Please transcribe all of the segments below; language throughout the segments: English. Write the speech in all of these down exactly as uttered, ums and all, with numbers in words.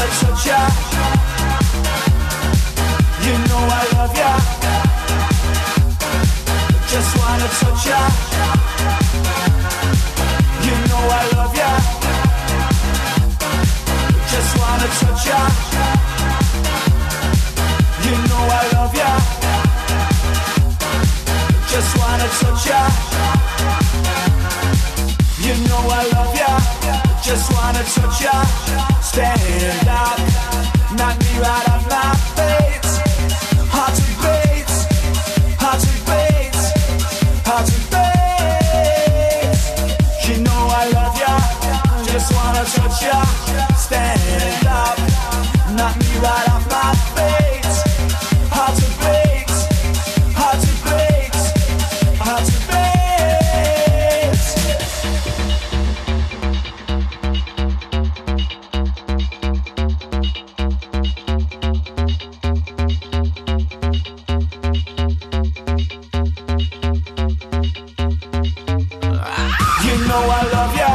touch ya. You know I love ya. Just wanna touch ya. You know I love ya. Just wanna touch ya. You know I love ya. Just wanna touch ya. You know I love ya. Just wanna touch ya. Stand up, knock me right off my feet. Hard to beat, hard to beat, hard to beat. You know I love ya. Just wanna touch ya. Stand up, knock me right off my feet. Hard to beat, hard to beat, hard to beat. You know I love ya.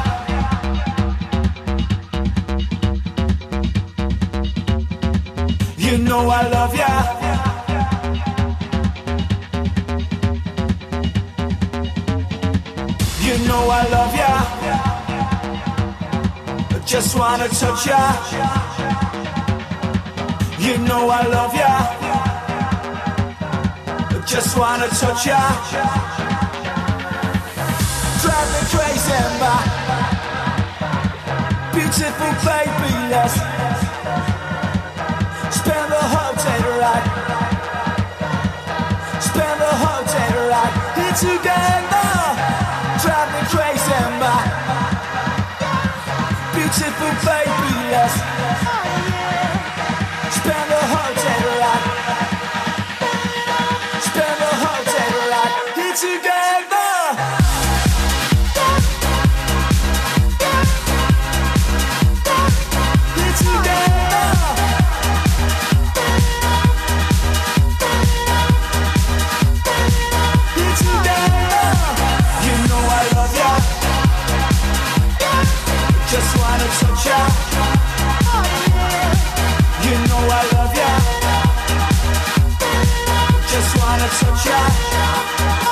You know I love ya. You know I love ya. Just wanna touch ya. You know I love ya. Just wanna touch ya. Drive me crazy, my beautiful baby, yes. Spend the whole day right. Spend the whole day right. Here together. Drive me crazy, my beautiful baby, yes. Spend the whole day right. Spend the whole day right. Here together. Just wanna touch ya. You know I love ya. Just wanna touch ya.